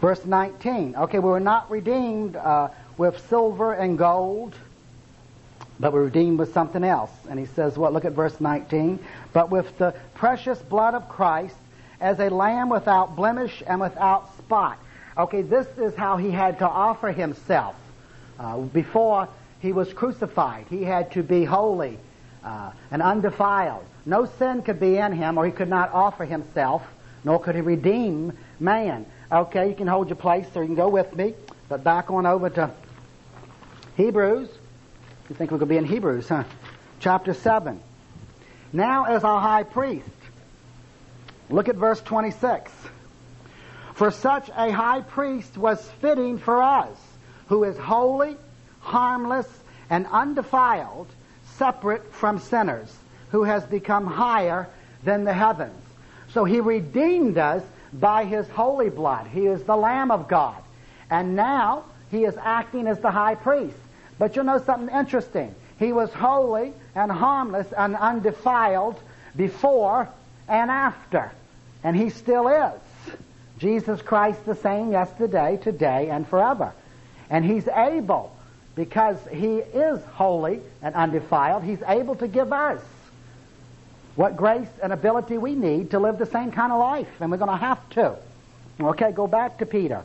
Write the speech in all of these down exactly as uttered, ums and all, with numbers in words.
Verse nineteen. Okay, we were not redeemed uh, with silver and gold, but we were redeemed with something else. And he says, what? Look at verse nineteen. But with the precious blood of Christ, as a lamb without blemish and without spot. Okay, this is how he had to offer himself. Uh, before he was crucified, he had to be holy uh, and undefiled. No sin could be in him, or he could not offer himself, nor could he redeem man. Okay, you can hold your place, or you can go with me. But back on over to Hebrews. You think we're going to be in Hebrews, huh? Chapter seven. Now as our high priest. Look at verse twenty-six. For such a high priest was fitting for us, who is holy, harmless, and undefiled, separate from sinners, who has become higher than the heavens. So he redeemed us by his holy blood. He is the Lamb of God. And now he is acting as the high priest. But you'll know something interesting. He was holy and harmless and undefiled before and after. And he still is. Jesus Christ the same yesterday, today, and forever. And he's able, because he is holy and undefiled, he's able to give us what grace and ability we need to live the same kind of life. And we're going to have to. Okay, go back to Peter.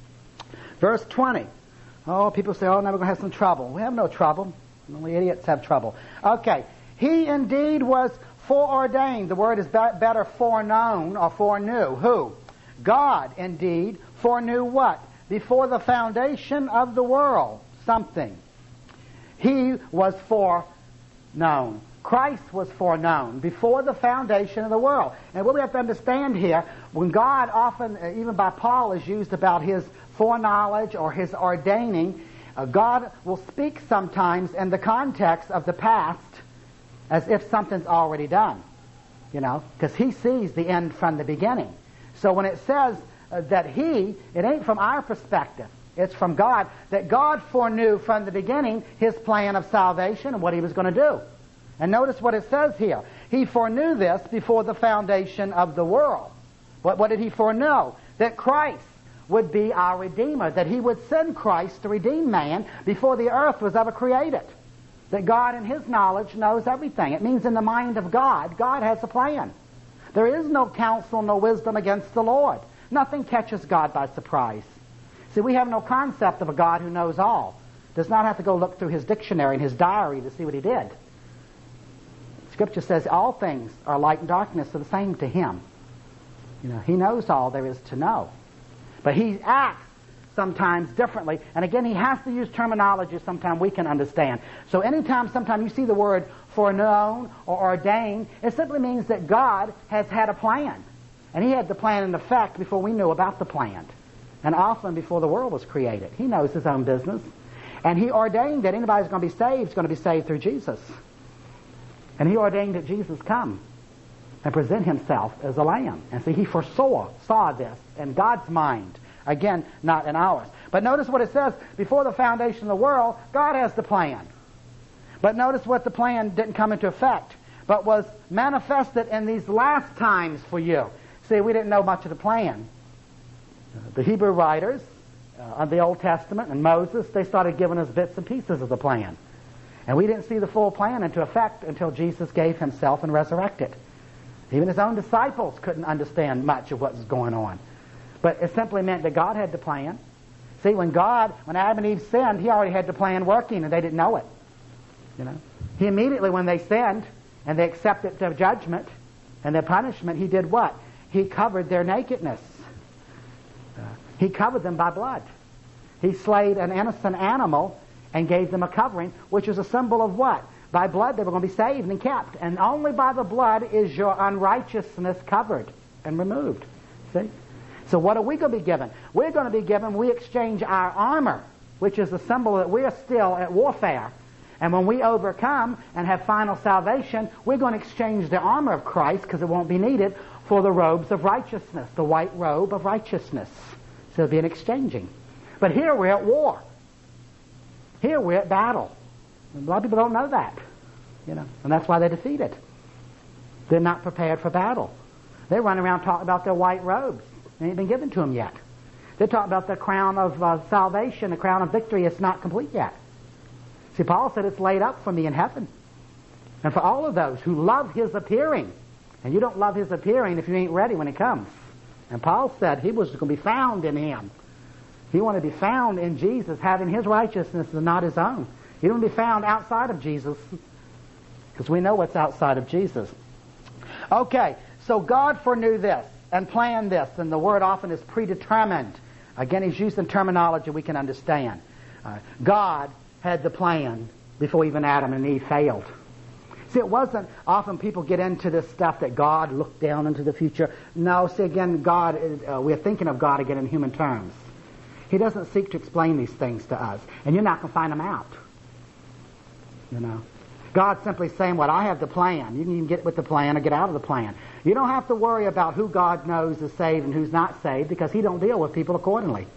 Verse twenty. Oh, people say, oh, now we're going to have some trouble. We have no trouble. Only idiots have trouble. Okay. He indeed was foreordained. The word is be- better foreknown or foreknew. Who? God indeed foreknew what? Before the foundation of the world. Something. He was foreknown. Christ was foreknown before the foundation of the world. And what we have to understand here, when God often, even by Paul, is used about his foreknowledge or his ordaining, uh, God will speak sometimes in the context of the past as if something's already done. You know, because he sees the end from the beginning. So when it says uh, that he, it ain't from our perspective. It's from God, that God foreknew from the beginning his plan of salvation and what he was going to do. And notice what it says here. He foreknew this before the foundation of the world. What, what did he foreknow? That Christ would be our Redeemer, that he would send Christ to redeem man before the earth was ever created. That God in his knowledge knows everything. It means in the mind of God, God has a plan. There is no counsel, no wisdom against the Lord. Nothing catches God by surprise. See, we have no concept of a God who knows all. Does not have to go look through his dictionary and his diary to see what he did. Scripture says all things are light and darkness are the same to him. You know, he knows all there is to know. But he acts sometimes differently. And again, he has to use terminology sometimes we can understand. So anytime, sometime you see the word foreknown or ordained, it simply means that God has had a plan. And he had the plan in effect before we knew about the plan. And often before the world was created. He knows his own business. And he ordained that anybody who's going to be saved is going to be saved through Jesus. And he ordained that Jesus come and present himself as a lamb. And see, he foresaw, saw this in God's mind. Again, not in ours. But notice what it says, before the foundation of the world, God has the plan. But notice what the plan didn't come into effect, but was manifested in these last times for you. See, we didn't know much of the plan. The Hebrew writers uh, of the Old Testament and Moses, they started giving us bits and pieces of the plan. And we didn't see the full plan into effect until Jesus gave himself and resurrected. Even his own disciples couldn't understand much of what was going on. But it simply meant that God had the plan. See, when God, when Adam and Eve sinned, he already had the plan working and they didn't know it. You know, he immediately, when they sinned and they accepted their judgment and their punishment, he did what? He covered their nakedness. Uh, he covered them by blood. He slayed an innocent animal and gave them a covering, which is a symbol of what? By blood they were going to be saved and kept. And only by the blood is your unrighteousness covered and removed. See? So what are we going to be given? We're going to be given, we exchange our armor, which is a symbol that we're still at warfare. And when we overcome and have final salvation, we're going to exchange the armor of Christ, because it won't be needed, for the robes of righteousness, the white robe of righteousness. So it'll be an exchanging. But here we're at war. Here we're at battle. A lot of people don't know that. You know, and that's why they're defeated. They're not prepared for battle. They run around talking about their white robes. They ain't been given to them yet. They're talking about the crown of uh, salvation, the crown of victory. It's not complete yet. See, Paul said it's laid up for me in heaven. And for all of those who love his appearing. And you don't love his appearing if you ain't ready when he comes. And Paul said he was going to be found in him. He wanted to be found in Jesus, having his righteousness and not his own. He didn't be found outside of Jesus, because we know what's outside of Jesus. Okay, so God foreknew this and planned this, and the word often is predetermined. Again, he's using terminology we can understand. Uh, God had the plan before even Adam and Eve failed. See, it wasn't, often people get into this stuff that God looked down into the future. No, see, again, God, uh, we're thinking of God again in human terms. He doesn't seek to explain these things to us, and you're not going to find them out. You know, God's simply saying, "What I have the plan. You can even get with the plan or get out of the plan." You don't have to worry about who God knows is saved and who's not saved, because He don't deal with people accordingly.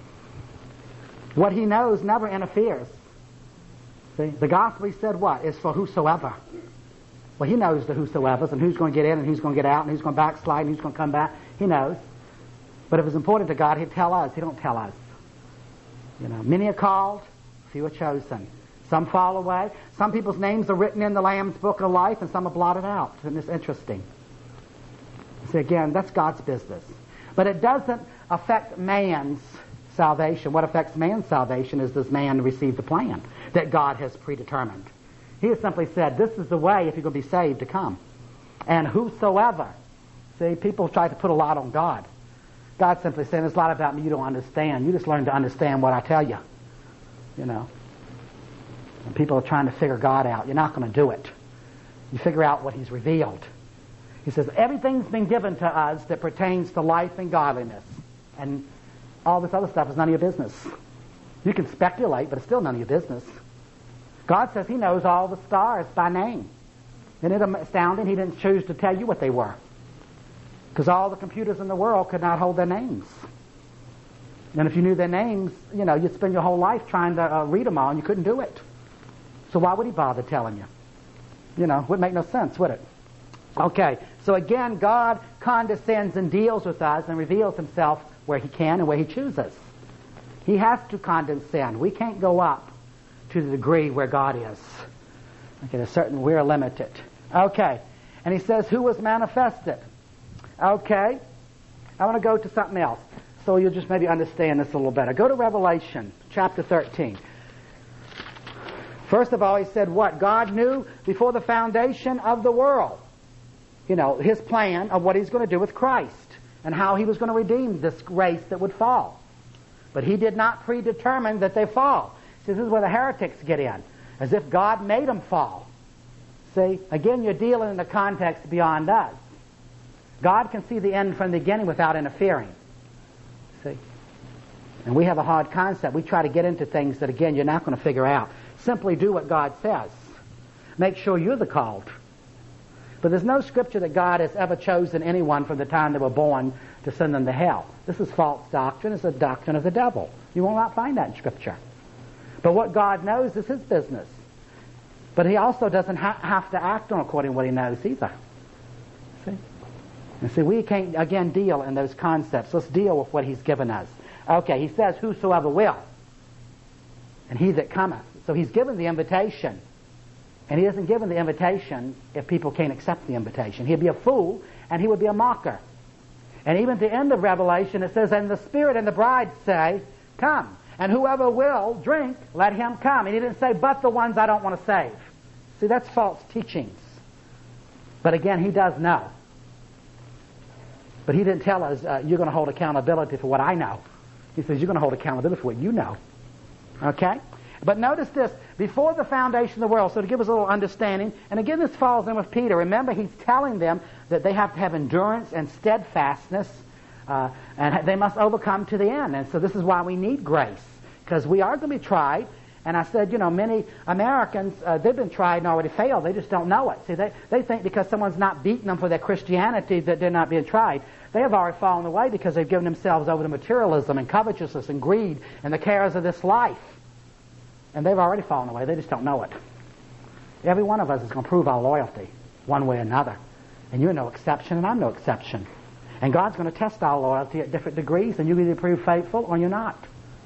What He knows never interferes. See, the gospel, He said, what is for whosoever. Well, He knows the whosoever's and who's going to get in and who's going to get out and who's going to backslide and who's going to come back. He knows. But if it's important to God, He'd tell us. He don't tell us. You know, many are called, few are chosen. Some fall away. Some people's names are written in the Lamb's Book of Life, and some are blotted out. And it's interesting. See, again, that's God's business. But it doesn't affect man's salvation. What affects man's salvation is, does man receive the plan that God has predetermined? He has simply said, this is the way, if you're going to be saved, to come. And whosoever. See, people try to put a lot on God. God's simply saying, there's a lot about me you don't understand. You just learn to understand what I tell you. You know. And people are trying to figure God out. You're not going to do it. You figure out what He's revealed. He says, everything's been given to us that pertains to life and godliness. And all this other stuff is none of your business. You can speculate, but it's still none of your business. God says He knows all the stars by name. Isn't it astounding? He didn't choose to tell you what they were. Because all the computers in the world could not hold their names. And if you knew their names, you know, you'd spend your whole life trying to uh, read them all, and you couldn't do it. So why would He bother telling you? You know, it would make no sense, would it? Okay, so again, God condescends and deals with us and reveals Himself where He can and where He chooses. He has to condescend. We can't go up to the degree where God is. Okay, there's certain, we're limited. Okay, and He says, who was manifested? Okay, I want to go to something else, so you'll just maybe understand this a little better. Go to Revelation chapter thirteen. First of all, He said what? God knew before the foundation of the world. You know, His plan of what He's going to do with Christ and how He was going to redeem this race that would fall. But He did not predetermine that they fall. See, this is where the heretics get in, as if God made them fall. See, again, you're dealing in the context beyond us. God can see the end from the beginning without interfering. See? And we have a hard concept. We try to get into things that, again, you're not going to figure out. Simply do what God says. Make sure you're the called. But there's no scripture that God has ever chosen anyone from the time they were born to send them to hell. This is false doctrine. It's a doctrine of the devil. You will not find that in Scripture. But what God knows is His business. But He also doesn't ha- have to act on according to what He knows either. See? And see, we can't, again, deal in those concepts. Let's deal with what He's given us. Okay, He says, whosoever will, and he that cometh. So He's given the invitation. And He isn't given the invitation if people can't accept the invitation. He'd be a fool, and he would be a mocker. And even at the end of Revelation, it says, and the Spirit and the bride say, come. And whoever will drink, let him come. And He didn't say, but the ones I don't want to save. See, that's false teachings. But again, He does know. But He didn't tell us, uh, you're going to hold accountability for what I know. He says, you're going to hold accountability for what you know. Okay? But notice this, before the foundation of the world, so to give us a little understanding, and again this falls in with Peter. Remember, he's telling them that they have to have endurance and steadfastness, uh, and they must overcome to the end. And so this is why we need grace, because we are going to be tried. And I said, you know, many Americans, uh, they've been tried and already failed. They just don't know it. See, they, they think because someone's not beating them for their Christianity that they're not being tried. They have already fallen away because they've given themselves over to materialism and covetousness and greed and the cares of this life. And they've already fallen away. They just don't know it. Every one of us is going to prove our loyalty one way or another. And you're no exception, and I'm no exception. And God's going to test our loyalty at different degrees, and you either prove faithful or you're not.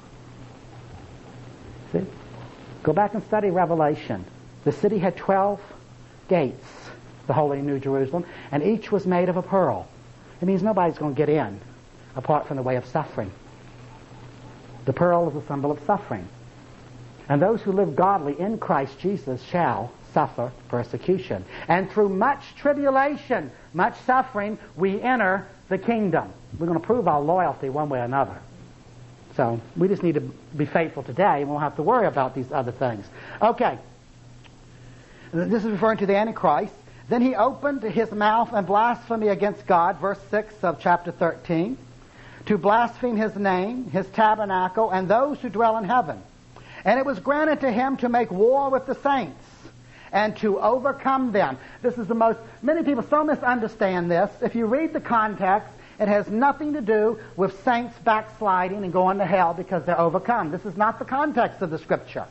See? Go back and study Revelation. The city had twelve gates, the holy New Jerusalem, and each was made of a pearl. It means nobody's going to get in apart from the way of suffering. The pearl is a symbol of suffering. And those who live godly in Christ Jesus shall suffer persecution. And through much tribulation, much suffering, we enter the kingdom. We're going to prove our loyalty one way or another. So we just need to be faithful today, and we won't have to worry about these other things. Okay. This is referring to the Antichrist. Then he opened his mouth in blasphemy against God, verse six of chapter thirteen, to blaspheme his name, his tabernacle, and those who dwell in heaven. And it was granted to him to make war with the saints and to overcome them. This is the most, many people so misunderstand this. If you read the context, it has nothing to do with saints backsliding and going to hell because they're overcome. This is not the context of the Scripture.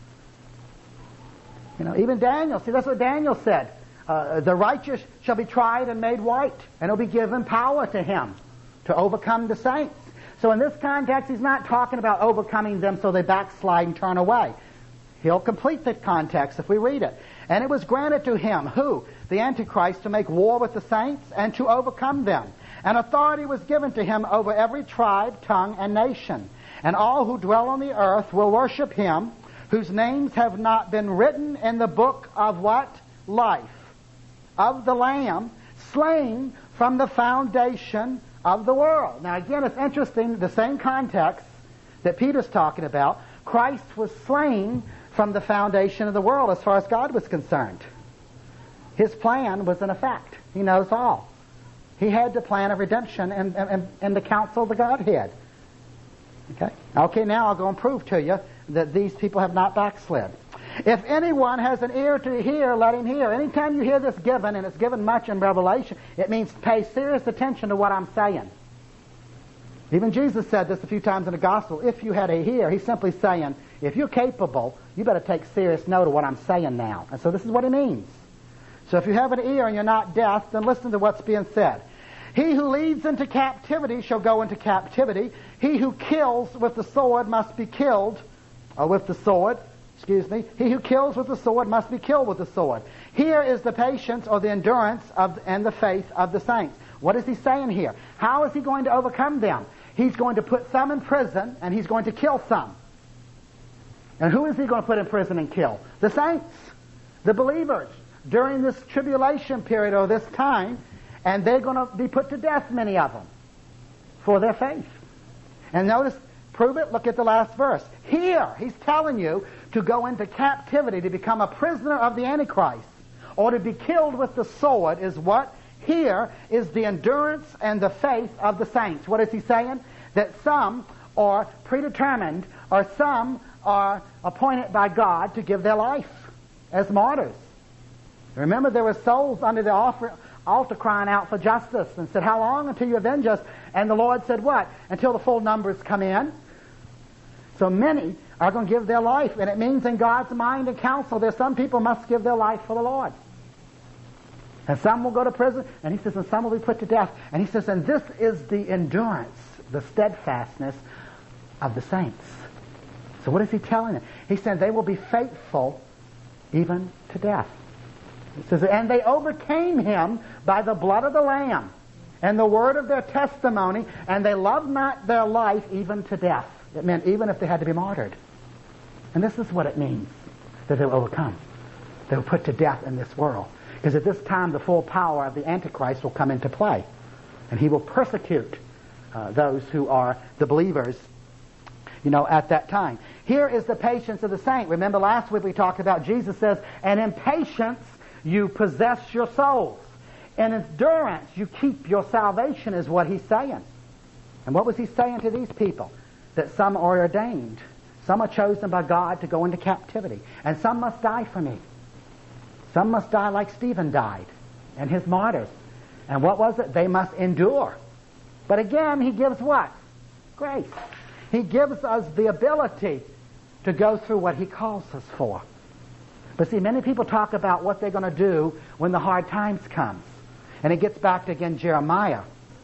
You know, even Daniel, see, that's what Daniel said. Uh, the righteous shall be tried and made white, and it'll be given power to him to overcome the saints. So in this context, he's not talking about overcoming them so they backslide and turn away. He'll complete the context if we read it. And it was granted to him, who? The Antichrist, to make war with the saints and to overcome them. And authority was given to him over every tribe, tongue, and nation. And all who dwell on the earth will worship him, whose names have not been written in the book of what? Life. Of the Lamb, slain from the foundation of the world. Now again, it's interesting, the same context that Peter's talking about. Christ was slain from the foundation of the world as far as God was concerned. His plan was in effect. He knows all. He had the plan of redemption and, and, and the counsel of the Godhead. Okay? Okay, now I'll go and prove to you that these people have not backslid. If anyone has an ear to hear, let him hear. Anytime you hear this given, and it's given much in Revelation, it means pay serious attention to what I'm saying. Even Jesus said this a few times in the Gospel. If you had a ear, he's simply saying, if you're capable, you better take serious note of what I'm saying now. And so this is what he means. So if you have an ear and you're not deaf, then listen to what's being said. He who leads into captivity shall go into captivity. He who kills with the sword must be killed, or with the sword, excuse me. He who kills with the sword must be killed with the sword. Here is the patience or the endurance of and the faith of the saints. What is he saying here? How is he going to overcome them? He's going to put some in prison, and he's going to kill some. And who is he going to put in prison and kill? The saints, the believers, during this tribulation period or this time, and they're going to be put to death, many of them, for their faith. And notice, prove it, look at the last verse. Here, he's telling you to go into captivity, to become a prisoner of the Antichrist, or to be killed with the sword is what? Here is the endurance and the faith of the saints. What is he saying? That some are predetermined, or some are appointed by God to give their life as martyrs. Remember, there were souls under the altar, altar crying out for justice and said, how long until you avenge us? And the Lord said what? Until the full numbers come in. So many are going to give their life, and it means in God's mind and counsel there's some people must give their life for the Lord. And some will go to prison, and he says, and some will be put to death. And he says, and this is the endurance, the steadfastness of the saints. So what is he telling them? He said they will be faithful even to death. It says, and they overcame him by the blood of the Lamb and the word of their testimony, and they loved not their life even to death. It meant even if they had to be martyred. And this is what it means, that they will overcome. They will put to death in this world. Because at this time, the full power of the Antichrist will come into play. And he will persecute uh, those who are the believers, you know, at that time. Here is the patience of the saint. Remember last week we talked about, Jesus says, and in patience you possess your souls. In endurance you keep your salvation, is what he's saying. And what was he saying to these people? That some are ordained. Some are chosen by God to go into captivity. And some must die for me. Some must die like Stephen died and his martyrs. And what was it? They must endure. But again, he gives what? Grace. He gives us the ability to go through what he calls us for. But see, many people talk about what they're going to do when the hard times comes. And it gets back to, again, Jeremiah.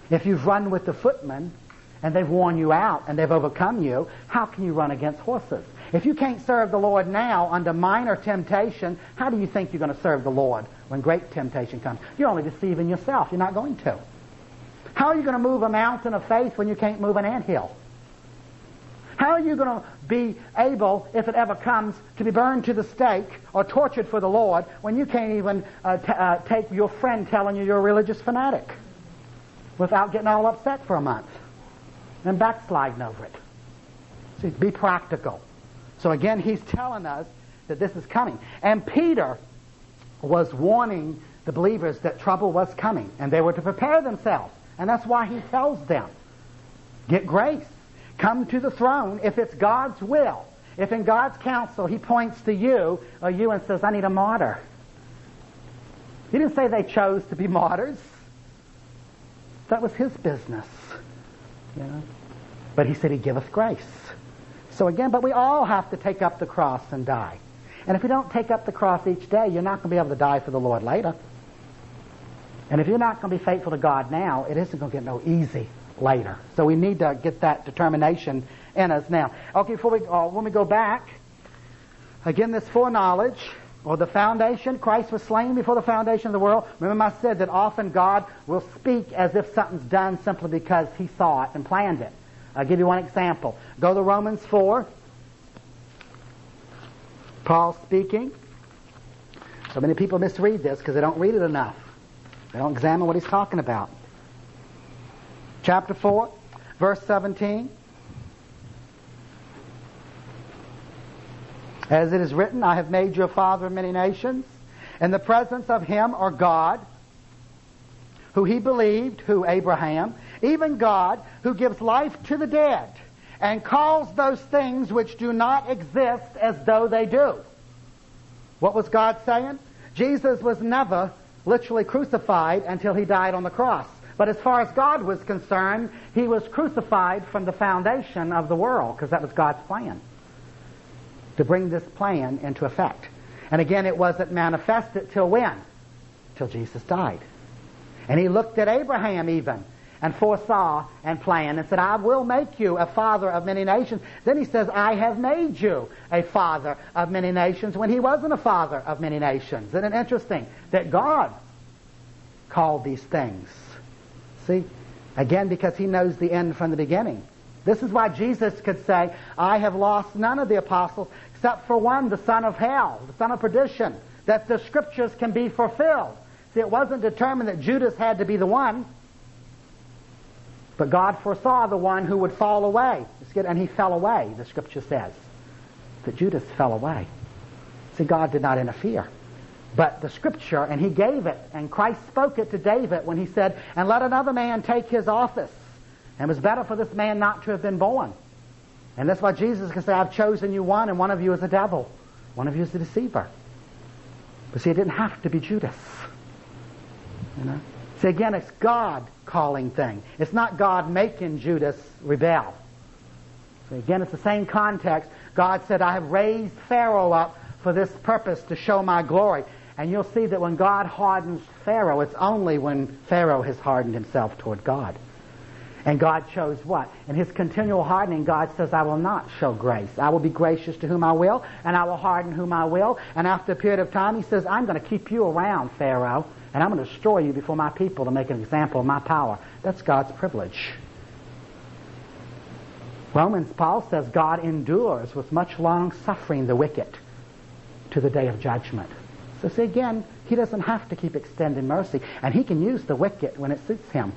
If you've run with the footmen and they've worn you out and they've overcome you, how can you run against horses? If you can't serve the Lord now under minor temptation, how do you think you're going to serve the Lord when great temptation comes? You're only deceiving yourself. You're not going to. How are you going to move a mountain of faith when you can't move an anthill? How are you going to be able, if it ever comes, to be burned to the stake or tortured for the Lord when you can't even uh, t- uh, take your friend telling you you're a religious fanatic without getting all upset for a month and backsliding over it? See, be practical. So again, he's telling us that this is coming. And Peter was warning the believers that trouble was coming, and they were to prepare themselves. And that's why he tells them, get grace. Come to the throne if it's God's will. If in God's counsel he points to you or you and says, I need a martyr. He didn't say they chose to be martyrs. That was his business. You know? But he said he'd give us grace. So again, but we all have to take up the cross and die. And if you don't take up the cross each day, you're not going to be able to die for the Lord later. And if you're not going to be faithful to God now, it isn't going to get no easy later. So we need to get that determination in us now. Okay, before we, uh, when we go back, again, this foreknowledge, or the foundation, Christ was slain before the foundation of the world. Remember I said that often God will speak as if something's done simply because he saw it and planned it. I'll give you one example. Go to Romans four. Paul speaking. So many people misread this because they don't read it enough. They don't examine what he's talking about. Chapter four, verse seventeen. As it is written, I have made you a father of many nations, in the presence of him or God, who he believed, who Abraham, even God, who gives life to the dead, and calls those things which do not exist as though they do. What was God saying? Jesus was never literally crucified until he died on the cross. But as far as God was concerned, he was crucified from the foundation of the world, because that was God's plan, to bring this plan into effect. And again, it wasn't manifested till when? Till Jesus died. And he looked at Abraham even, and foresaw and planned, and said, I will make you a father of many nations. Then he says, I have made you a father of many nations, when he wasn't a father of many nations. Isn't it interesting that God called these things? See? Again, because he knows the end from the beginning. This is why Jesus could say, I have lost none of the apostles except for one, the son of hell, the son of perdition, that the scriptures can be fulfilled. See, it wasn't determined that Judas had to be the one, but God foresaw the one who would fall away. And he fell away, the scripture says, that Judas fell away. See, God did not interfere. But the scripture, and he gave it, and Christ spoke it to David when he said, and let another man take his office. And it was better for this man not to have been born. And that's why Jesus can say, I've chosen you one, and one of you is a devil. One of you is a deceiver. But see, it didn't have to be Judas. You know? See, again, it's God calling thing. It's not God making Judas rebel. So again, it's the same context. God said, I have raised Pharaoh up for this purpose, to show my glory. And you'll see that when God hardens Pharaoh, it's only when Pharaoh has hardened himself toward God. And God chose what? In his continual hardening, God says, I will not show grace. I will be gracious to whom I will, and I will harden whom I will. And after a period of time, he says, I'm going to keep you around, Pharaoh, and I'm going to destroy you before my people to make an example of my power. That's God's privilege. Romans, Paul says, God endures with much long suffering the wicked to the day of judgment. So see, again, he doesn't have to keep extending mercy, and he can use the wicked when it suits him.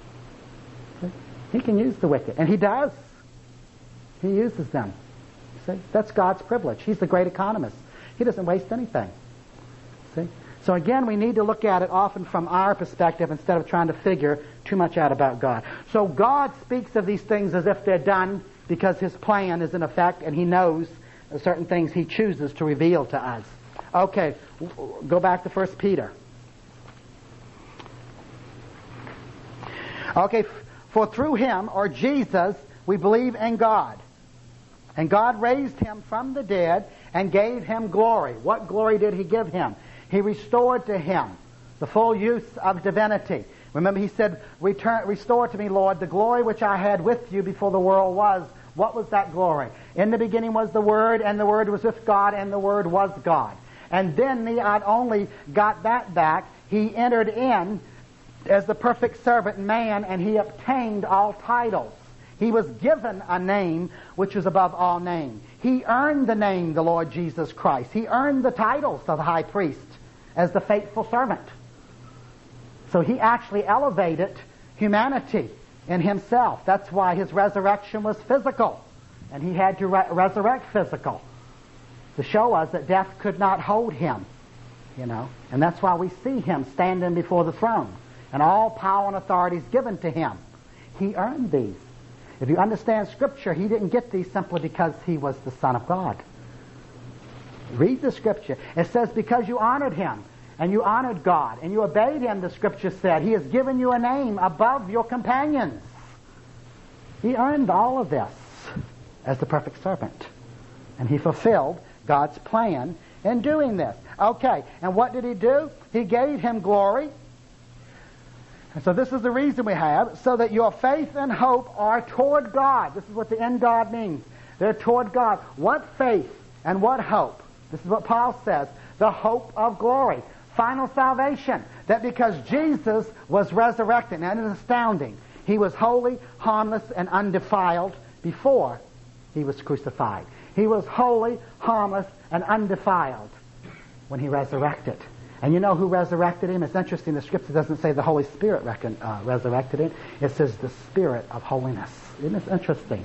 He can use the wicked, and he does. He uses them. See, that's God's privilege. He's the great economist. He doesn't waste anything. See? So again, we need to look at it often from our perspective instead of trying to figure too much out about God. So God speaks of these things as if they're done because his plan is in effect, and he knows certain things he chooses to reveal to us. Okay, go back to First Peter. Okay, for through him, or Jesus, we believe in God. And God raised him from the dead and gave him glory. What glory did he give him? He restored to him the full use of divinity. Remember, he said, Return, restore to me, Lord, the glory which I had with you before the world was. What was that glory? In the beginning was the Word, and the Word was with God, and the Word was God. And then he not only got that back, he entered in as the perfect servant man, and he obtained all titles. He was given a name which was above all names. He earned the name, the Lord Jesus Christ. He earned the titles of the high priest as the faithful servant. So he actually elevated humanity in himself. That's why his resurrection was physical. And he had to re- resurrect physical to show us that death could not hold him. You know, and that's why we see him standing before the throne. And all power and authority is given to him. He earned these. If you understand Scripture, he didn't get these simply because he was the Son of God. Read the Scripture. It says, because you honored him, and you honored God, and you obeyed him, the Scripture said, he has given you a name above your companions. He earned all of this as the perfect servant. And he fulfilled God's plan in doing this. Okay, and what did he do? He gave him glory. And so this is the reason we have, so that your faith and hope are toward God. This is what the in God means. They're toward God. What faith and what hope? This is what Paul says. The hope of glory. Final salvation. That because Jesus was resurrected, and it is astounding, he was holy, harmless, and undefiled before he was crucified. He was holy, harmless, and undefiled when he resurrected. And you know who resurrected him? It's interesting, the Scripture doesn't say the Holy Spirit reckon, uh, resurrected him. It says the Spirit of holiness. Isn't this interesting?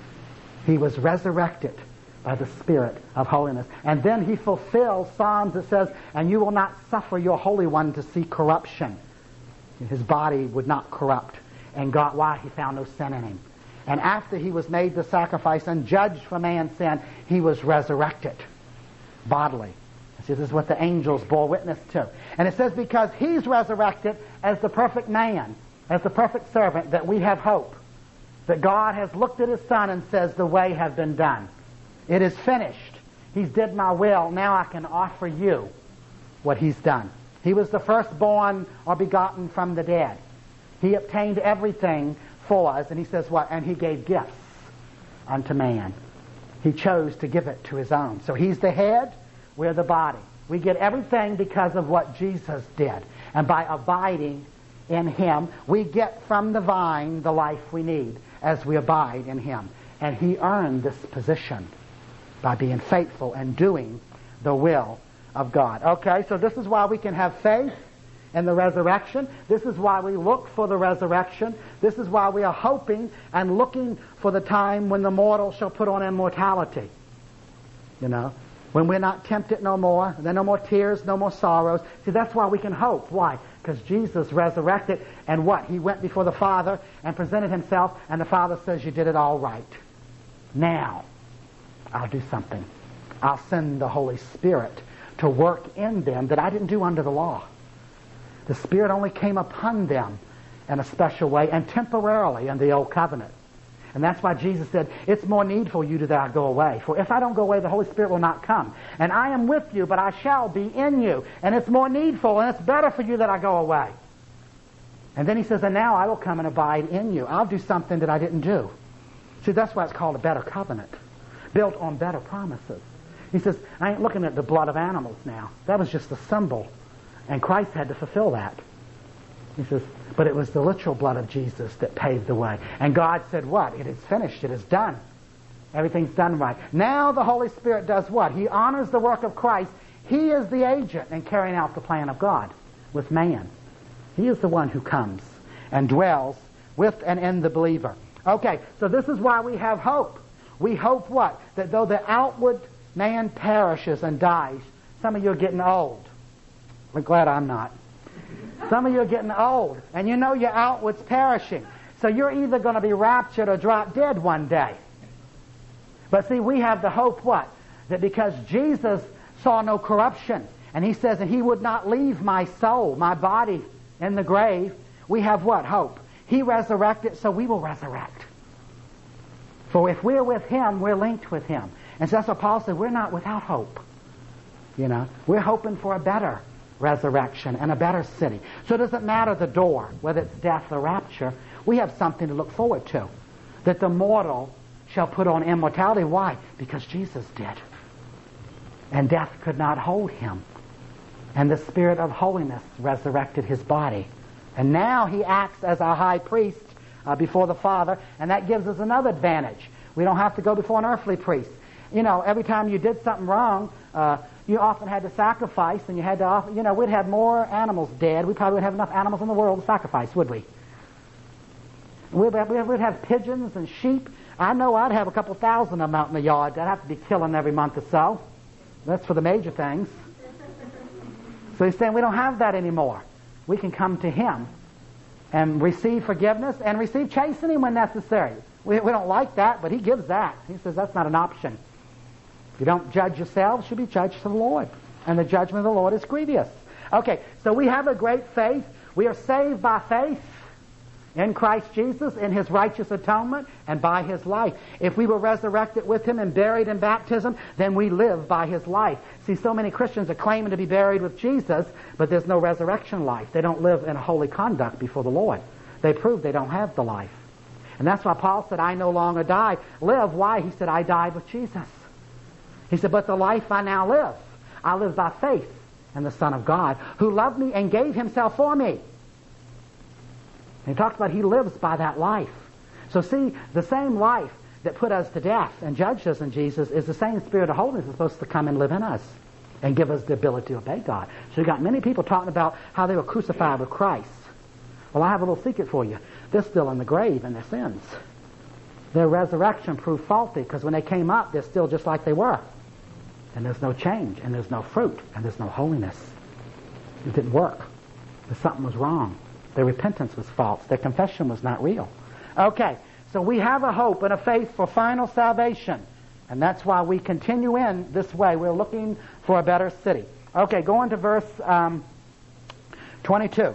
He was resurrected by the Spirit of holiness. And then he fulfills Psalms that says, and you will not suffer your Holy One to see corruption. His body would not corrupt. And God, why? He found no sin in him. And after he was made the sacrifice and judged for man's sin, he was resurrected bodily. This is what the angels bore witness to. And it says because he's resurrected as the perfect man, as the perfect servant, that we have hope. That God has looked at his Son and says, the way has been done. It is finished. He's did my will. Now I can offer you what he's done. He was the firstborn or begotten from the dead. He obtained everything for us. And he says what? And he gave gifts unto man. He chose to give it to his own. So he's the head. We're the body. We get everything because of what Jesus did. And by abiding in him, we get from the vine the life we need as we abide in him. And he earned this position by being faithful and doing the will of God. Okay, so this is why we can have faith in the resurrection. This is why we look for the resurrection. This is why we are hoping and looking for the time when the mortal shall put on immortality. You know? When we're not tempted no more, there are no more tears, no more sorrows. See, that's why we can hope. Why? Because Jesus resurrected, and what? He went before the Father and presented himself, and the Father says, you did it all right. Now, I'll do something. I'll send the Holy Spirit to work in them that I didn't do under the law. The Spirit only came upon them in a special way and temporarily in the Old Covenant. And that's why Jesus said, it's more needful you do that I go away. For if I don't go away, the Holy Spirit will not come. And I am with you, but I shall be in you. And it's more needful, and it's better for you that I go away. And then he says, and now I will come and abide in you. I'll do something that I didn't do. See, that's why it's called a better covenant, built on better promises. He says, I ain't looking at the blood of animals now. That was just a symbol. And Christ had to fulfill that. He says, but it was the literal blood of Jesus that paved the way. And God said what? It is finished. It is done. Everything's done right. Now the Holy Spirit does what? He honors the work of Christ. He is the agent in carrying out the plan of God with man. He is the one who comes and dwells with and in the believer. Okay, so this is why we have hope. We hope what? That though the outward man perishes and dies, some of you are getting old. We're glad I'm not. Some of you are getting old, and you know your outward's perishing. So you're either going to be raptured or drop dead one day. But see, we have the hope what? That because Jesus saw no corruption, and he says that he would not leave my soul, my body, in the grave, we have what? Hope. He resurrected, so we will resurrect. For if we're with him, we're linked with him. And so that's what Paul said, we're not without hope. You know, we're hoping for a better resurrection and a better city. So it doesn't matter the door, whether it's death or rapture. We have something to look forward to. That the mortal shall put on immortality. Why? Because Jesus did. And death could not hold him. And the Spirit of holiness resurrected his body. And now he acts as our high priest uh, before the Father, and that gives us another advantage. We don't have to go before an earthly priest. You know, every time you did something wrong, uh, you often had to sacrifice, and you had to offer, you know, we'd have more animals dead. We probably wouldn't have enough animals in the world to sacrifice, would we? We'd have, we'd have pigeons and sheep. I know I'd have a couple thousand of them out in the yard. I'd have to be killing every month or so. That's for the major things. So he's saying we don't have that anymore. We can come to him and receive forgiveness and receive chastening when necessary. We, we don't like that, but he gives that. He says that's not an option. If you don't judge yourselves, you'll be judged to the Lord. And the judgment of the Lord is grievous. Okay, so we have a great faith. We are saved by faith in Christ Jesus, in his righteous atonement, and by his life. If we were resurrected with him and buried in baptism, then we live by his life. See, so many Christians are claiming to be buried with Jesus, but there's no resurrection life. They don't live in a holy conduct before the Lord. They prove they don't have the life. And that's why Paul said, I no longer die. Live. Why? He said, I died with Jesus. He said, but the life I now live, I live by faith in the Son of God, who loved me and gave himself for me. And he talks about he lives by that life. So see, the same life that put us to death and judged us in Jesus is the same Spirit of holiness that's supposed to come and live in us and give us the ability to obey God. So you've got many people talking about how they were crucified with Christ. Well, I have a little secret for you. They're still in the grave in their sins. Their resurrection proved faulty because when they came up, they're still just like they were. And there's no change, and there's no fruit, and there's no holiness. It didn't work. But something was wrong. Their repentance was false. Their confession was not real. Okay, so we have a hope and a faith for final salvation. And that's why we continue in this way. We're looking for a better city. Okay, go on to verse um, twenty-two.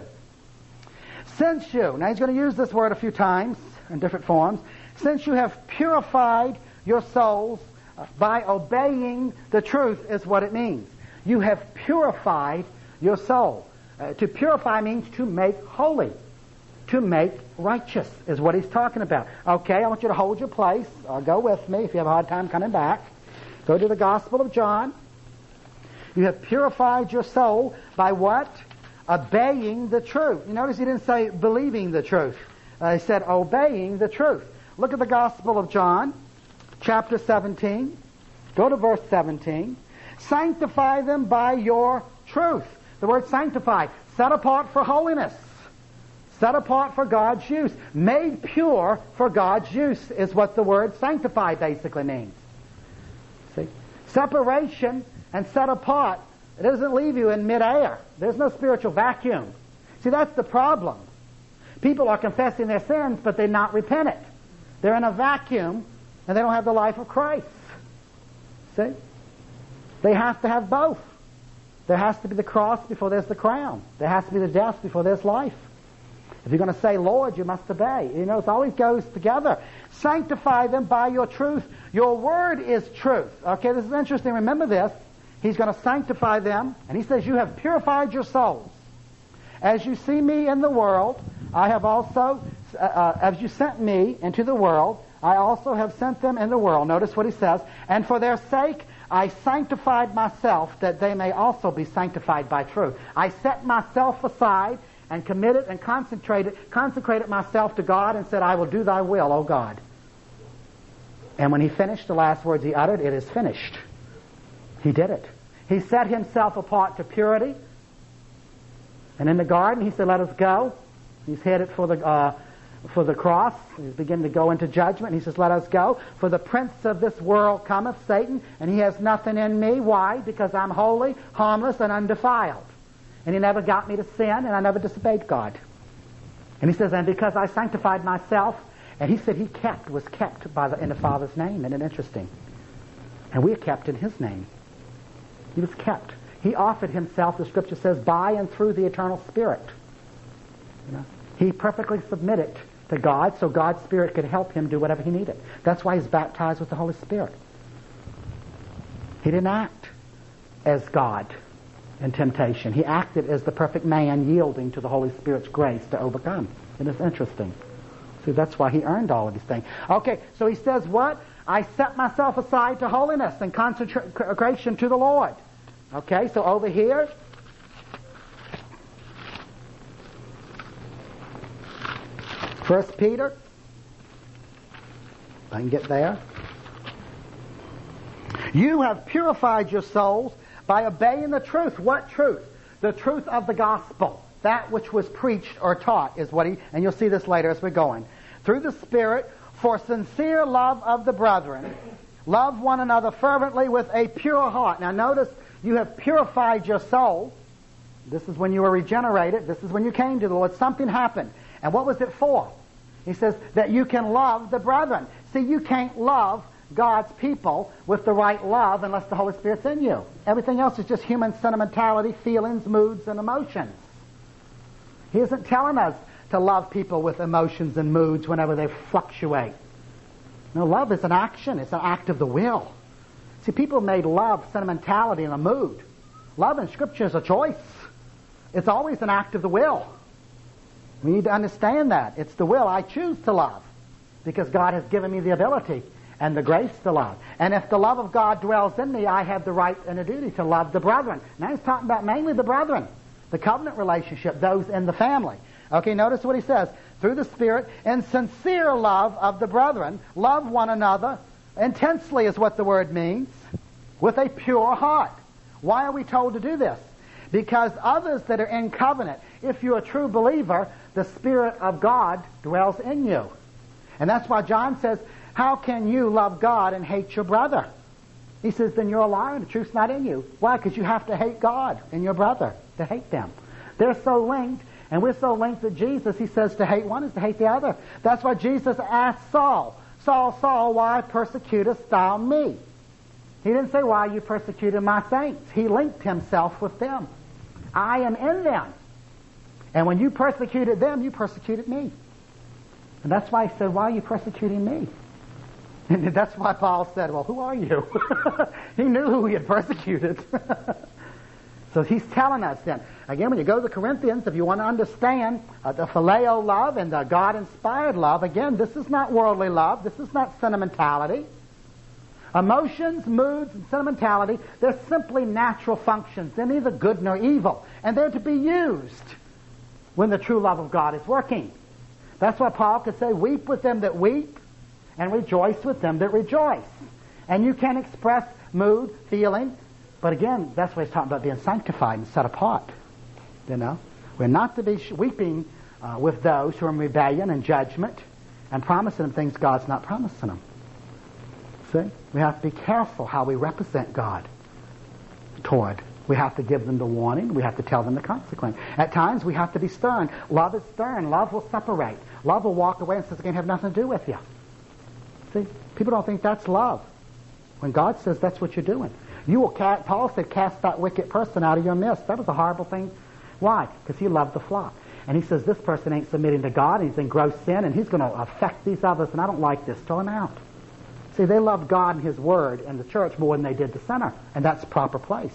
Since you, now he's going to use this word a few times in different forms. Since you have purified your souls uh, by obeying the truth is what it means. You have purified your soul. Uh, to purify means to make holy. To make righteous is what he's talking about. Okay, I want you to hold your place. Or go with me if you have a hard time coming back. Go to the Gospel of John. You have purified your soul by what? Obeying the truth. You notice he didn't say believing the truth. Uh, he said obeying the truth. Look at the Gospel of John, chapter seventeen. Go to verse seventeen. Sanctify them by your truth. The word sanctify, set apart for holiness. Set apart for God's use. Made pure for God's use is what the word sanctify basically means. See? Separation and set apart, it doesn't leave you in midair. There's no spiritual vacuum. See, that's the problem. People are confessing their sins, but they're not repentant. They're in a vacuum, and they don't have the life of Christ. See? They have to have both. There has to be the cross before there's the crown. There has to be the death before there's life. If you're going to say, Lord, you must obey. You know, it always goes together. Sanctify them by your truth. Your word is truth. Okay, this is interesting. Remember this. He's going to sanctify them. And he says, you have purified your souls. As you see me in the world, I have also, uh, uh, as you sent me into the world, I also have sent them in the world. Notice what he says. And for their sake, I sanctified myself that they may also be sanctified by truth. I set myself aside and committed and concentrated, consecrated myself to God and said, I will do thy will, O God. And when he finished, the last words he uttered, it is finished. He did it. He set himself apart to purity. And in the garden, he said, let us go. He's headed for the uh, for the cross. He's beginning to go into judgment. He says, let us go. For the prince of this world cometh, Satan, and he has nothing in me. Why? Because I'm holy, harmless, and undefiled. And he never got me to sin, and I never disobeyed God. And he says, and because I sanctified myself, and he said he kept, was kept by the, in the Father's name. Isn't it interesting? And we are kept in his name. He was kept. He offered himself, the scripture says, by and through the eternal Spirit. You know? He perfectly submitted to God so God's Spirit could help him do whatever he needed. That's why he's baptized with the Holy Spirit. He didn't act as God. in temptation. He acted as the perfect man, yielding to the Holy Spirit's grace to overcome. And it's interesting. See, that's why he earned all of these things. Okay, so he says what? I set myself aside to holiness and consecration to the Lord. Okay, so over here, First Peter, if I can get there. You have purified your souls by obeying the truth. What truth? The truth of the gospel. That which was preached or taught is what he, and you'll see this later as we're going. Through the Spirit, for sincere love of the brethren, love one another fervently with a pure heart. Now notice, you have purified your soul. This is when you were regenerated. This is when you came to the Lord. Something happened. And what was it for? He says that you can love the brethren. See, you can't love God's people with the right love unless the Holy Spirit's in you. Everything else is just human sentimentality, feelings, moods, and emotions. He isn't telling us to love people with emotions and moods whenever they fluctuate. No, love is an action. It's an act of the will. See, people made love sentimentality and a mood. Love in Scripture is a choice. It's always an act of the will. We need to understand that. It's the will. I choose to love because God has given me the ability and the grace to love. And if the love of God dwells in me, I have the right and the duty to love the brethren. Now he's talking about mainly the brethren, the covenant relationship, those in the family. Okay, notice what he says. Through the Spirit, in sincere love of the brethren, love one another intensely is what the word means, with a pure heart. Why are we told to do this? Because others that are in covenant, if you're a true believer, the Spirit of God dwells in you. And that's why John says, how can you love God and hate your brother? He says, then you're a liar and the truth's not in you. Why? Because you have to hate God and your brother, to hate them. They're so linked, and we're so linked with Jesus, he says to hate one is to hate the other. That's why Jesus asked Saul, Saul, Saul, why persecutest thou me? He didn't say, why you persecuted my saints. He linked himself with them. I am in them. And when you persecuted them, you persecuted me. And that's why he said, why are you persecuting me? And that's why Paul said, well, who are you? He knew who he had persecuted. So he's telling us then. Again, when you go to the Corinthians, if you want to understand uh, the phileo love and the God-inspired love, again, this is not worldly love. This is not sentimentality. Emotions, moods, and sentimentality, they're simply natural functions. They're neither good nor evil. And they're to be used when the true love of God is working. That's why Paul could say, weep with them that weep and rejoice with them that rejoice. And you can express mood, feeling, but again, that's why he's talking about being sanctified and set apart. You know? We're not to be weeping uh, with those who are in rebellion and judgment and promising them things God's not promising them. See? We have to be careful how we represent God toward. We have to give them the warning. We have to tell them the consequence. At times, we have to be stern. Love is stern. Love will separate. Love will walk away and says, I can't have nothing to do with you. See? People don't think that's love. When God says that's what you're doing. You will cast, Paul said, cast that wicked person out of your midst. That was a horrible thing. Why? Because he loved the flock. And he says, this person ain't submitting to God, and he's in gross sin, and he's going to affect these others, and I don't like this. Throw him out. See, they loved God and his word and the church more than they did the sinner, and that's the proper place.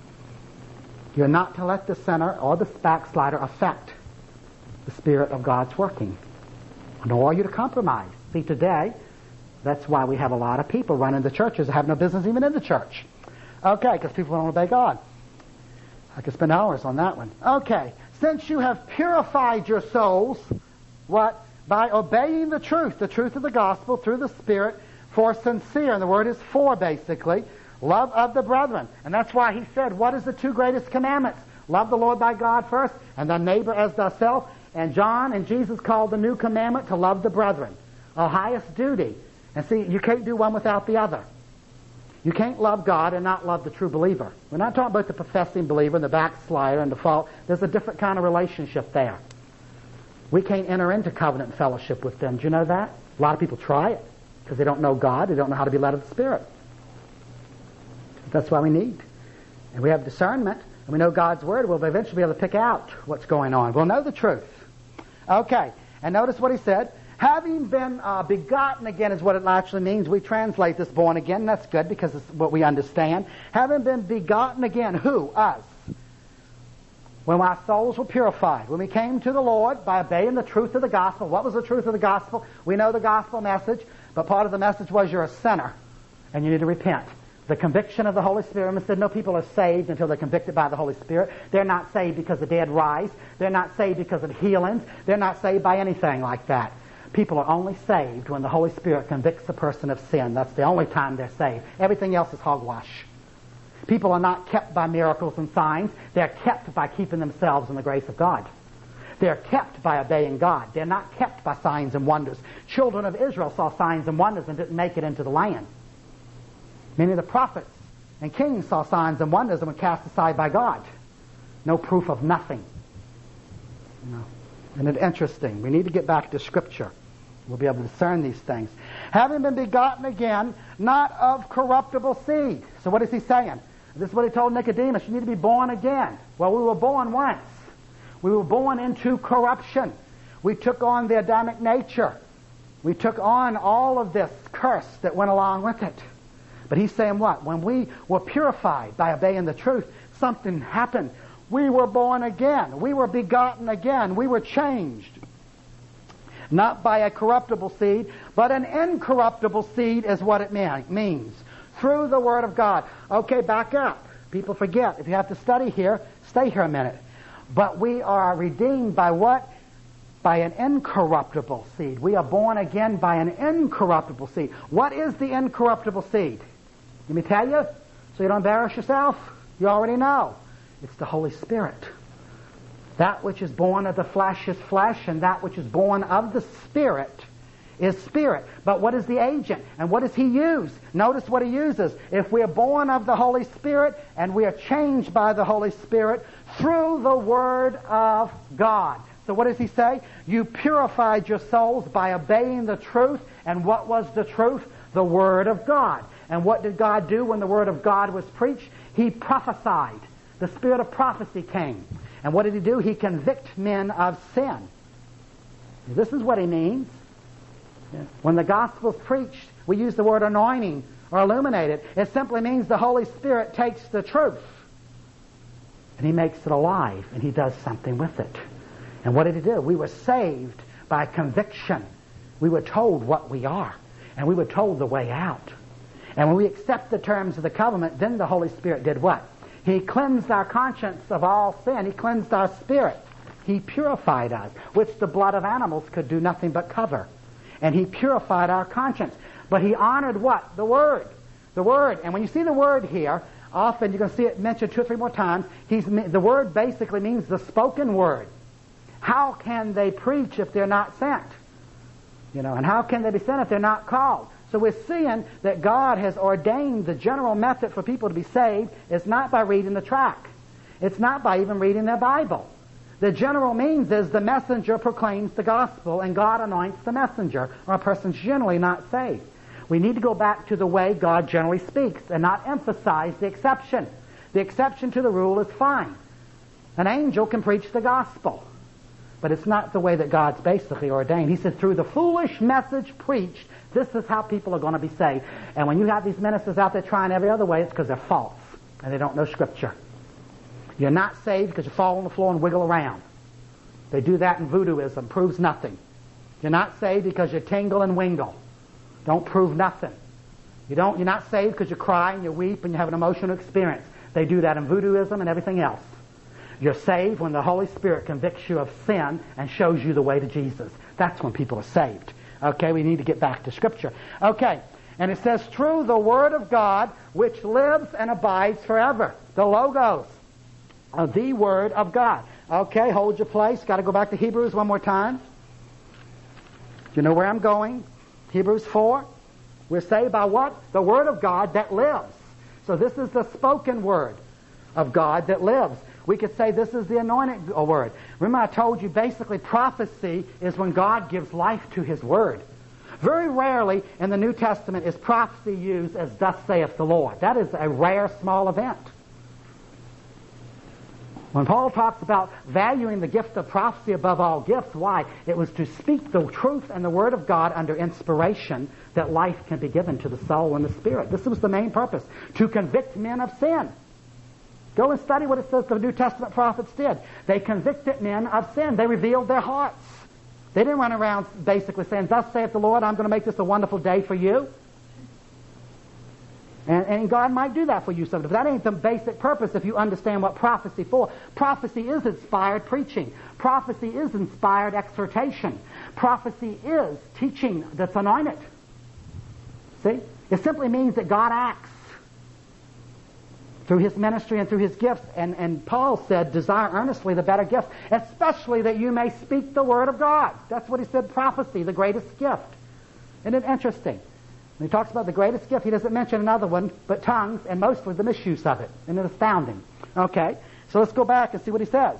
You're not to let the sinner or the backslider affect the Spirit of God's working. Nor are you to compromise. See, today, that's why we have a lot of people running the churches that have no business even in the church. Okay, because people don't obey God. I could spend hours on that one. Okay, since you have purified your souls, what? By obeying the truth, the truth of the gospel through the Spirit, for sincere, and the word is for basically, love of the brethren. And that's why he said, what is the two greatest commandments? Love the Lord thy God first, and thy neighbor as thyself. And John and Jesus called the new commandment to love the brethren. Our highest duty. And see, you can't do one without the other. You can't love God and not love the true believer. We're not talking about the professing believer and the backslider and the fault. There's a different kind of relationship there. We can't enter into covenant fellowship with them. Do you know that? A lot of people try it because they don't know God. They don't know how to be led of the Spirit. That's why we need. And we have discernment, and we know God's Word. We'll eventually be able to pick out what's going on. We'll know the truth. Okay, and notice what he said. Having been uh, begotten again is what it actually means. We translate this born again. That's good because it's what we understand. Having been begotten again. Who? Us. when our souls were purified, when we came to the Lord by obeying the truth of the gospel. What was the truth of the gospel? We know the gospel message, but part of the message was you're a sinner and you need to repent. The conviction of the Holy Spirit. I said no people are saved until they're convicted by the Holy Spirit. They're not saved because the dead rise. They're not saved because of healings. They're not saved by anything like that. People are only saved when the Holy Spirit convicts a person of sin. That's the only time they're saved. Everything else is hogwash. People are not kept by miracles and signs. They're kept by keeping themselves in the grace of God. They're kept by obeying God. They're not kept by signs and wonders. Children of Israel saw signs and wonders and didn't make it into the land. Many of the prophets and kings saw signs and wonders and were cast aside by God. No proof of nothing. You know. Isn't it interesting? We need to get back to Scripture. We'll be able to discern these things. Having been begotten again, not of corruptible seed. So what is he saying? This is what he told Nicodemus. You need to be born again. Well, we were born once. We were born into corruption. We took on the Adamic nature. We took on all of this curse that went along with it. But he's saying what? When we were purified by obeying the truth, something happened. We were born again. We were begotten again. We were changed. Not by a corruptible seed, but an incorruptible seed is what it means. Through the Word of God. Okay, back up. People forget. If you have to study here, stay here a minute. But we are redeemed by what? By an incorruptible seed. We are born again by an incorruptible seed. What is the incorruptible seed? Let me tell you, so you don't embarrass yourself. You already know. It's the Holy Spirit. That which is born of the flesh is flesh, and that which is born of the Spirit is spirit. But what is the agent? And what does he use? Notice what he uses. If we are born of the Holy Spirit and we are changed by the Holy Spirit through the Word of God. So what does he say? You purified your souls by obeying the truth. And what was the truth? The Word of God. And what did God do when the Word of God was preached? He prophesied. The spirit of prophecy came. And what did he do? He convicted men of sin. This is what he means. When the gospel is preached, we use the word anointing or illuminated. It simply means the Holy Spirit takes the truth and he makes it alive and he does something with it. And what did he do? We were saved by conviction. We were told what we are and we were told the way out. And when we accept the terms of the covenant, then the Holy Spirit did what? He cleansed our conscience of all sin. He cleansed our spirit. He purified us, which the blood of animals could do nothing but cover. And he purified our conscience. But he honored what? The Word. The Word. And when you see the Word here, often you're going to see it mentioned two or three more times. He's, the Word basically means the spoken Word. How can they preach if they're not sent? You know, and how can they be sent if they're not called? So we're seeing that God has ordained the general method for people to be saved is not by reading the tract. It's not by even reading their Bible. The general means is the messenger proclaims the gospel and God anoints the messenger, or a person's generally not saved. We need to go back to the way God generally speaks and not emphasize the exception. The exception to the rule is fine. An angel can preach the gospel, but it's not the way that God's basically ordained. He said, through the foolish message preached, this is how people are going to be saved. And when you have these ministers out there trying every other way, it's because they're false and they don't know Scripture. You're not saved because you fall on the floor and wiggle around. They do that in voodooism. Proves nothing. You're not saved because you tingle and wingle. Don't prove nothing. You don't, you're not saved because you cry and you weep and you have an emotional experience. They do that in voodooism and everything else. You're saved when the Holy Spirit convicts you of sin and shows you the way to Jesus. That's when people are saved. Okay, we need to get back to Scripture. Okay, and it says, through the Word of God, which lives and abides forever. The Logos. Of the Word of God. Okay, hold your place. Got to go back to Hebrews one more time. You know where I'm going? Hebrews four. We're saved by what? The Word of God that lives. So this is the spoken Word of God that lives. We could say this is the anointed Word. Remember I told you basically prophecy is when God gives life to His Word. Very rarely in the New Testament is prophecy used as thus saith the Lord. That is a rare small event. When Paul talks about valuing the gift of prophecy above all gifts, why? It was to speak the truth and the Word of God under inspiration that life can be given to the soul and the spirit. This was the main purpose, to convict men of sin. Go and study what it says the New Testament prophets did. They convicted men of sin. They revealed their hearts. They didn't run around basically saying, thus saith the Lord, I'm going to make this a wonderful day for you. And, and God might do that for you someday. But that ain't the basic purpose if you understand what prophecy for. Prophecy is inspired preaching. Prophecy is inspired exhortation. Prophecy is teaching that's anointed. See? It simply means that God acts through His ministry and through His gifts. And, and Paul said, desire earnestly the better gift, especially that you may speak the word of God. That's what he said, prophecy, the greatest gift. Isn't it interesting? When he talks about the greatest gift, he doesn't mention another one, but tongues, and mostly the misuse of it. Isn't it astounding? Okay, so let's go back and see what he says.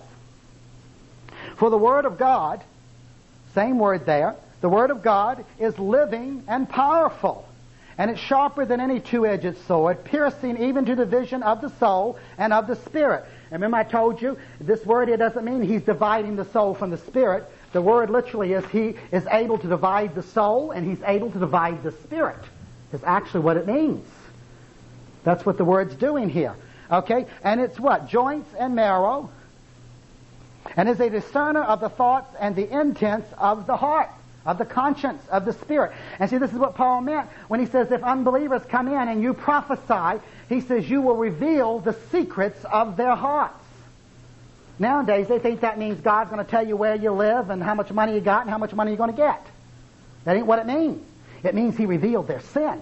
For the word of God, same word there, the word of God is living and powerful, and it's sharper than any two-edged sword, piercing even to the division of the soul and of the spirit. And remember I told you, this word here doesn't mean he's dividing the soul from the spirit. The word literally is he is able to divide the soul and he's able to divide the spirit. That's actually what it means. That's what the word's doing here. Okay? And it's what? Joints and marrow. And is a discerner of the thoughts and the intents of the heart, of the conscience, of the spirit. And see, this is what Paul meant when he says if unbelievers come in and you prophesy, he says you will reveal the secrets of their hearts. Nowadays, they think that means God's going to tell you where you live and how much money you got and how much money you're going to get. That ain't what it means. It means He revealed their sin.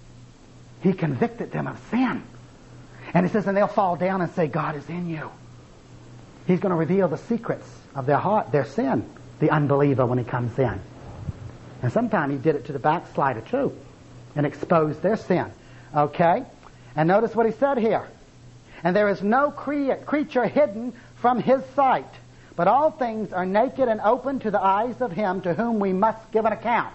He convicted them of sin. And He says, and they'll fall down and say, God is in you. He's going to reveal the secrets of their heart, their sin, the unbeliever when he comes in. And sometimes He did it to the backslider too, and exposed their sin. Okay? And notice what He said here. And there is no cre- creature hidden from His sight, but all things are naked and open to the eyes of Him to whom we must give an account.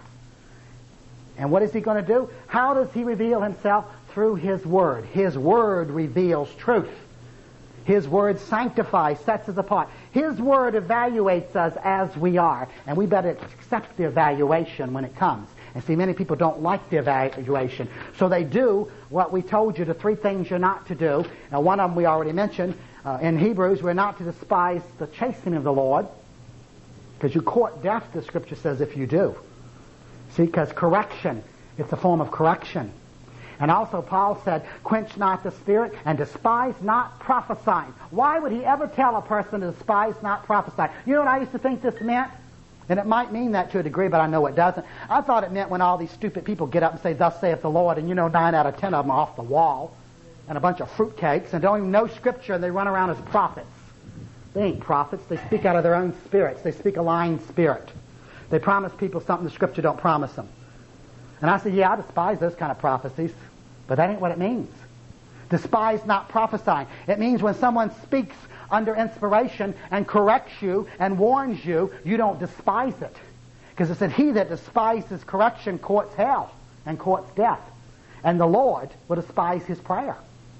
And what is He going to do? How does He reveal Himself? Through His Word. His Word reveals truth. His Word sanctifies, sets us apart. His Word evaluates us as we are, and we better accept the evaluation when it comes. And see, many people don't like the evaluation, so they do what we told you, the three things you're not to do. Now, one of them we already mentioned. Uh, in Hebrews, we're not to despise the chastening of the Lord, because you court death, the Scripture says, if you do. See, because correction, it's a form of correction. And also Paul said, quench not the spirit and despise not prophesying. Why would he ever tell a person to despise not prophesying? You know what I used to think this meant? And it might mean that to a degree, but I know it doesn't. I thought it meant when all these stupid people get up and say, thus saith the Lord, and you know nine out of ten of them are off the wall, and a bunch of fruitcakes, and don't even know Scripture, and they run around as prophets. They ain't prophets. They speak out of their own spirits. They speak a lying spirit. They promise people something the Scripture don't promise them. And I said, yeah, I despise those kind of prophecies, but that ain't what it means. Despise not prophesying. It means when someone speaks under inspiration and corrects you and warns you, you don't despise it. Because it said, he that despises correction courts hell and courts death. And the Lord will despise His prayer.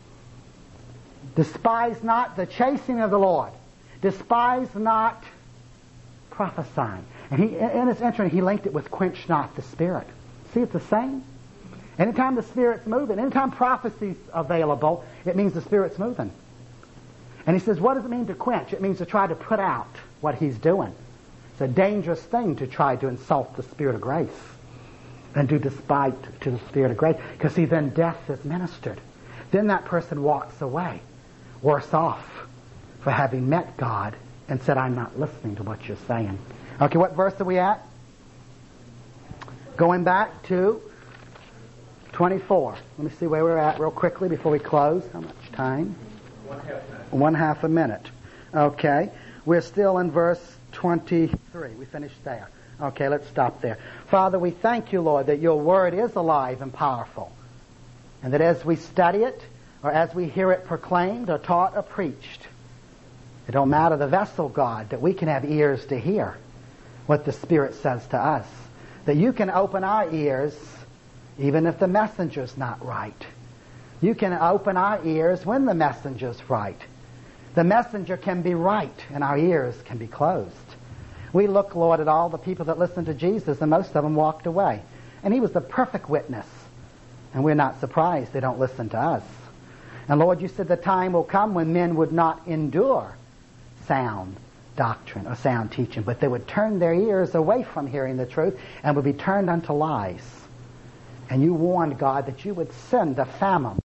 Despise not the chastening of the Lord. Despise not prophesying. And he, and it's interesting, he linked it with quench not the Spirit. See, it's the same. Anytime the Spirit's moving, anytime prophecy's available, it means the Spirit's moving. And he says, what does it mean to quench? It means to try to put out what He's doing. It's a dangerous thing to try to insult the Spirit of grace and do despite to the Spirit of grace. Because see, then death is ministered. Then that person walks away worse off for having met God and said, I'm not listening to what you're saying. Okay, what verse are we at? Going back to twenty-four. Let me see where we're at real quickly before we close. How much time? One half minute. One half a minute. Okay. We're still in verse twenty-three. We finished there. Okay, let's stop there. Father, we thank you, Lord, that your word is alive and powerful. And that as we study it, or as we hear it proclaimed or taught or preached, it don't matter the vessel, God, that we can have ears to hear what the Spirit says to us. That you can open our ears even if the messenger's not right. You can open our ears when the messenger's right. The messenger can be right and our ears can be closed. We look, Lord, at all the people that listened to Jesus, and most of them walked away. And He was the perfect witness. And we're not surprised they don't listen to us. And Lord, you said the time will come when men would not endure sound doctrine or sound teaching, but they would turn their ears away from hearing the truth and would be turned unto lies. And you warned, God, that you would send a famine